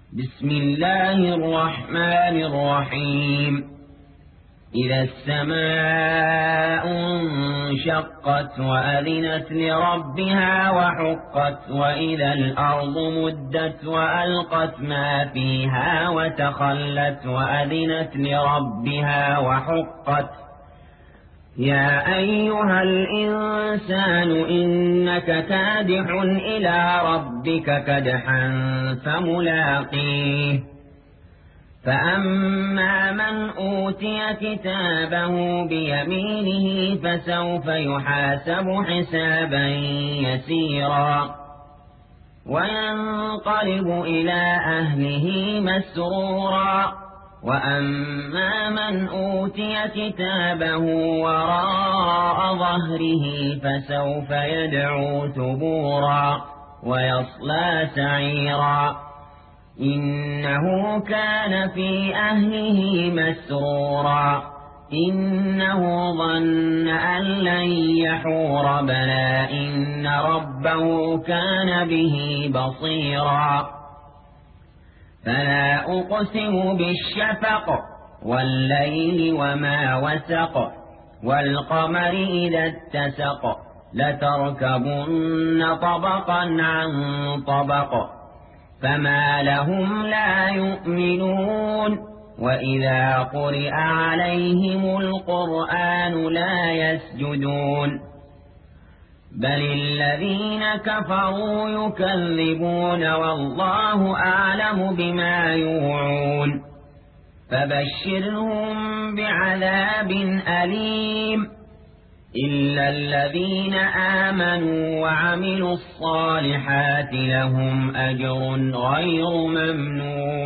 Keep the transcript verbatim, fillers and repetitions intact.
بسم الله الرحمن الرحيم إذا السماء انشقت وأذنت لربها وحقت وإذا الأرض مدت وألقت ما فيها وتخلت وأذنت لربها وحقت يا أيها الإنسان إنك كادح إلى ربك كدحا فملاقيه فأما من أوتي كتابه بيمينه فسوف يحاسب حسابا يسيرا وينقلب إلى أهله مسرورا وأما من أوتي كتابه وراء ظهره فسوف يدعو ثبورا ويصلى سعيرا إنه كان في أهله مسرورا إنه ظن أن لن يحور بلى إن ربه كان به بصيرا فلا أقسم بالشفق والليل وما وسق والقمر إذا اتسق لتركبن طبقا عن طبق فما لهم لا يؤمنون وإذا قرئ عليهم القرآن لا يسجدون بل الذين كفروا يكذبون والله أعلم بما يوعون فبشرهم بعذاب أليم إلا الذين آمنوا وعملوا الصالحات لهم أجر غير ممنون